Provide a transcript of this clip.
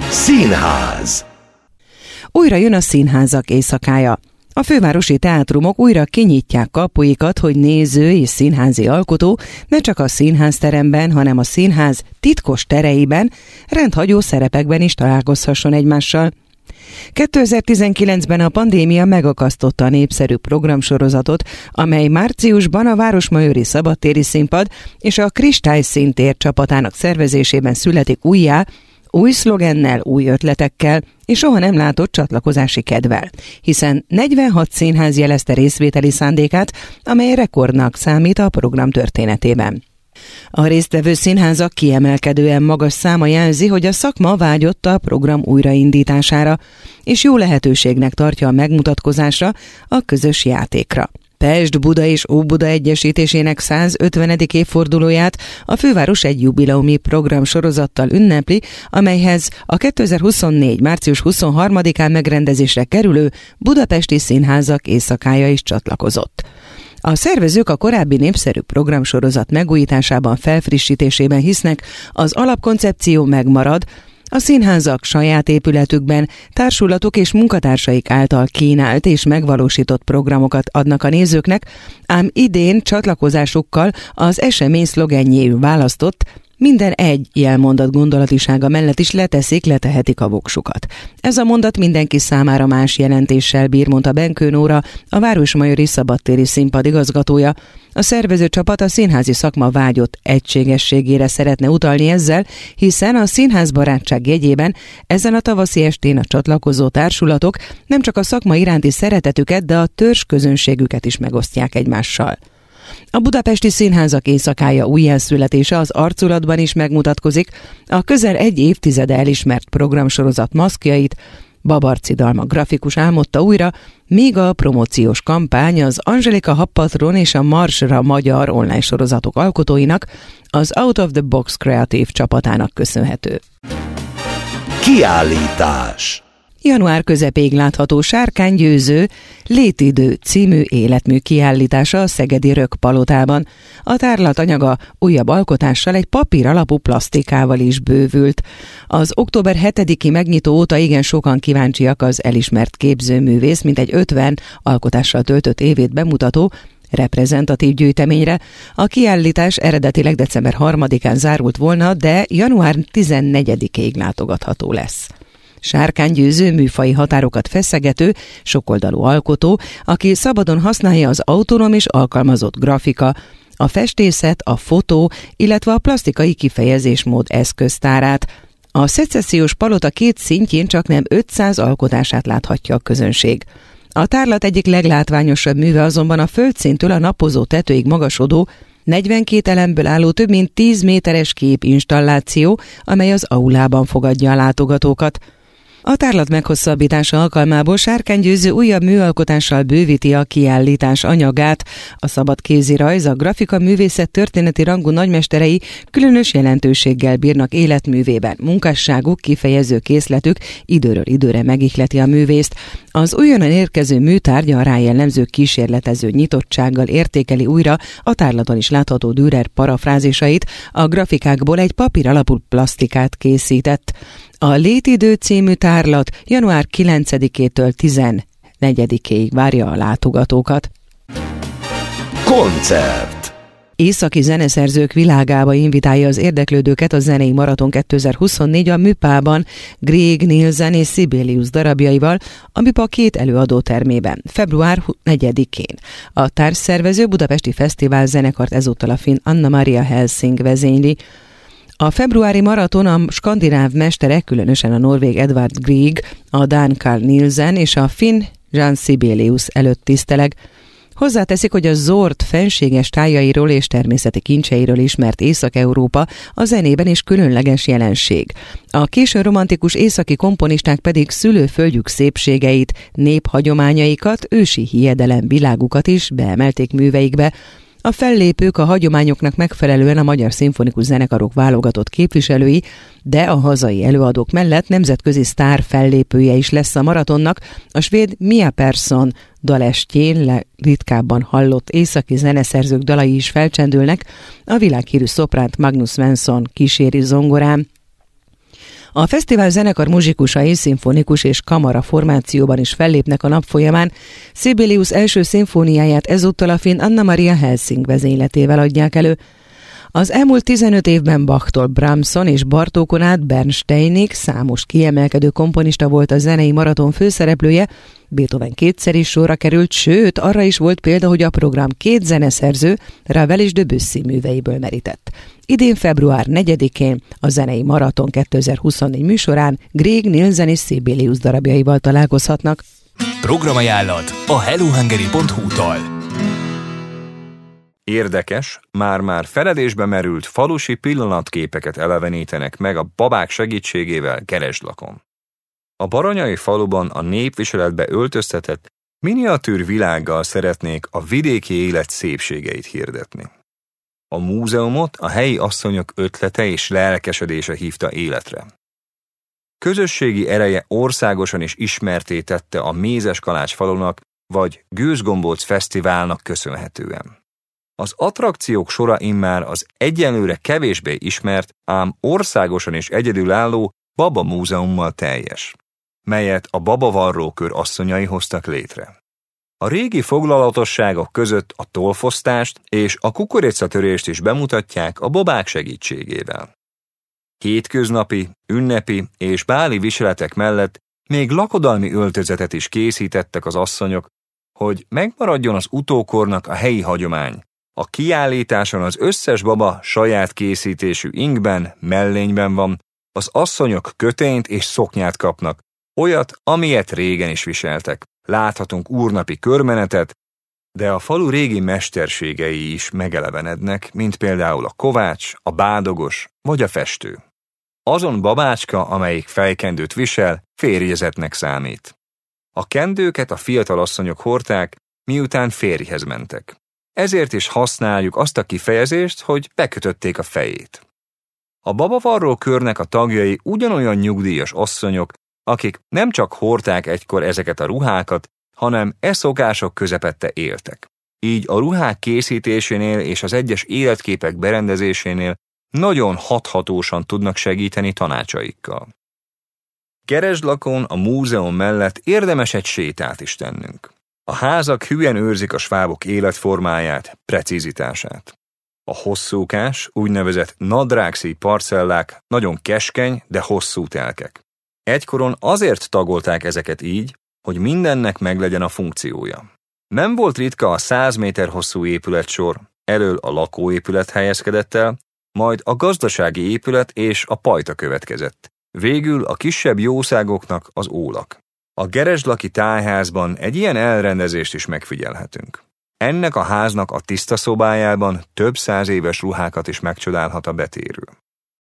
Színház. Újra jön a színházak éjszakája. A fővárosi teátrumok újra kinyitják kapuikat, hogy néző és színházi alkotó ne csak a színházteremben, hanem a színház titkos tereiben, rendhagyó szerepekben is találkozhasson egymással. 2019-ben a pandémia megakasztotta a népszerű programsorozatot, amely márciusban a Városmajori Szabadtéri Színpad és a Kristály Színtér csapatának szervezésében születik újjá, új szlogennel, új ötletekkel és soha nem látott csatlakozási kedvel, hiszen 46 színház jelezte részvételi szándékát, amely rekordnak számít a program történetében. A résztvevő színházak kiemelkedően magas száma jelzi, hogy a szakma vágyott a program újraindítására, és jó lehetőségnek tartja a megmutatkozásra, a közös játékra. Pest, Buda és Óbuda egyesítésének 150. évfordulóját a főváros egy jubileumi programsorozattal ünnepli, amelyhez a 2024. március 23-án megrendezésre kerülő Budapesti Színházak éjszakája is csatlakozott. A szervezők a korábbi népszerű programsorozat megújításában, felfrissítésében hisznek, az alapkoncepció megmarad, a színházak saját épületükben társulatok és munkatársaik által kínált és megvalósított programokat adnak a nézőknek, ám idén csatlakozásukkal az esemény szlogenjéül választott minden egy jelmondat gondolatisága mellett is letehetik a voksukat. Ez a mondat mindenki számára más jelentéssel bír, mondta Benkő Nóra, a Városmajori Szabadtéri Színpad igazgatója. A szervező csapat a színházi szakma vágyott egységességére szeretne utalni ezzel, hiszen a színházbarátság jegyében ezen a tavaszi estén a csatlakozó társulatok nem csak a szakma iránti szeretetüket, de a törzsközönségüket is megosztják egymással. A budapesti színházak éjszakája újjászületése az arculatban is megmutatkozik, a közel egy évtizede elismert programsorozat maszkjait Babarczy Dalma grafikus álmodta újra, míg a promóciós kampány az Angelika Habpatron és a Marsra magyar online sorozatok alkotóinak, az Out of the Box kreatív csapatának köszönhető. Kiállítás. Január közepéig látható Sárkány Győző Létidő című életmű kiállítása a szegedi Rökk-palotában. A tárlat anyaga újabb alkotással, egy papír alapú plasztikával is bővült. Az október 7-i megnyitó óta igen sokan kíváncsiak az elismert képzőművész, mintegy 50 alkotással töltött évét bemutató reprezentatív gyűjteményre. A kiállítás eredetileg december 3-án zárult volna, de január 14-ig látogatható lesz. Sárkány Győző műfaji határokat feszegető, sokoldalú alkotó, aki szabadon használja az autonóm és alkalmazott grafika, a festészet, a fotó, illetve a plastikai kifejezésmód eszköztárát. A szecessziós palota két szintjén csaknem 500 alkotását láthatja a közönség. A tárlat egyik leglátványosabb műve azonban a földszintől a napozó tetőig magasodó, 42 elemből álló több mint 10 méteres képinstalláció, amely az aulában fogadja a látogatókat. A tárlat meghosszabbítása alkalmából Sárkány Győző újabb műalkotással bővíti a kiállítás anyagát. A szabad kézirajz, a grafika művészet történeti rangú nagymesterei különös jelentőséggel bírnak életművében. Munkásságuk, kifejező készletük időről időre megihleti a művészt. Az újonnan érkező műtárgya a rájellemző kísérletező nyitottsággal értékeli újra a tárlaton is látható Dürer parafrázisait, a grafikákból egy papír alapú plasztikát készített. A Létidő című tárlat január 9-től 14-ig várja a látogatókat. Koncert. Északi zeneszerzők világába invitálja az érdeklődőket a Zenei Maraton 2024 a Műpában Grieg, Nielsen és Sibelius darabjaival, a Műpa két előadótermében, február 4-én. A társszervező Budapesti Fesztivál zenekart ezúttal a finn Anna Maria Helsing vezényli. A februári maraton a skandináv mesterek, különösen a norvég Edvard Grieg, a dán Carl Nielsen és a finn Jan Sibelius előtt tiszteleg. Hozzáteszik, hogy a Zord fenséges tájairól és természeti kincseiről ismert Észak-Európa a zenében is különleges jelenség. A késő romantikus északi komponisták pedig szülőföldjük szépségeit, néphagyományaikat, ősi hiedelem világukat is beemelték műveikbe. A fellépők a hagyományoknak megfelelően a magyar szimfonikus zenekarok válogatott képviselői, de a hazai előadók mellett nemzetközi sztár fellépője is lesz a maratonnak, a svéd Mia Persson dalestjén ritkábban hallott északi zeneszerzők dalai is felcsendülnek, a világhírű szopránt Magnus Svensson kíséri zongorán. A fesztivál zenekar muzsikusai szimfonikus és kamara formációban is fellépnek a nap folyamán. Sibelius első szimfóniáját ezúttal a finn Anna Maria Helsing vezényletével adják elő. Az elmúlt 15 évben Bachtól Brahmson és Bartókon át Bernsteinig számos kiemelkedő komponista volt a zenei maraton főszereplője, Beethoven kétszer is sorra került, sőt, arra is volt példa, hogy a program 2 zeneszerző, Ravel és Debussy műveiből merített. Idén február 4-én a zenei maraton 2024 műsorán Grieg, Nielsen és Sibelius darabjaival találkozhatnak. Programajánlat a hellohungary.hu-tól. Érdekes, már feledésbe merült falusi pillanatképeket elevenítenek meg a babák segítségével Geresdlakon. A baranyai faluban a népviseletbe öltöztetett miniatűr világgal szeretnék a vidéki élet szépségeit hirdetni. A múzeumot a helyi asszonyok ötlete és lelkesedése hívta életre. Közösségi ereje országosan is ismertté tette a Mézeskalács falunak vagy Gőzgombóc Fesztiválnak köszönhetően. Az attrakciók sora immár az egyenlőre kevésbé ismert, ám országosan is egyedülálló Baba Múzeummal teljes, melyet a babavarrókör asszonyai hoztak létre. A régi foglalatosságok között a tollfosztást és a kukoricatörést is bemutatják a babák segítségével. Hétköznapi, ünnepi és báli viseletek mellett még lakodalmi öltözetet is készítettek az asszonyok, hogy megmaradjon az utókornak a helyi hagyomány. A kiállításon az összes baba saját készítésű ingben, mellényben van, az asszonyok kötényt és szoknyát kapnak, olyat, amilyet régen is viseltek. Láthatunk úrnapi körmenetet, de a falu régi mesterségei is megelevenednek, mint például a kovács, a bádogos vagy a festő. Azon babácska, amelyik fejkendőt visel, férjezetnek számít. A kendőket a fiatal asszonyok hordták, miután férjhez mentek. Ezért is használjuk azt a kifejezést, hogy bekötötték a fejét. A babavarró körnek a tagjai ugyanolyan nyugdíjas asszonyok, akik nem csak hordták egykor ezeket a ruhákat, hanem szokások közepette éltek. Így a ruhák készítésénél és az egyes életképek berendezésénél nagyon hathatósan tudnak segíteni tanácsaikkal. Geresdlakon a múzeum mellett érdemes egy sétát is tennünk. A házak hülyen őrzik a svábok életformáját, precízitását. A hosszúkás, úgynevezett nadrágszíj parcellák nagyon keskeny, de hosszú telkek. Egykoron azért tagolták ezeket így, hogy mindennek meglegyen a funkciója. Nem volt ritka a 100 méter hosszú épületsor, elől a lakóépület helyezkedett el, majd a gazdasági épület és a pajta következett. Végül a kisebb jószágoknak az ólak. A geresdlaki tájházban egy ilyen elrendezést is megfigyelhetünk. Ennek a háznak a tiszta szobájában több 100 éves ruhákat is megcsodálhat a betérő.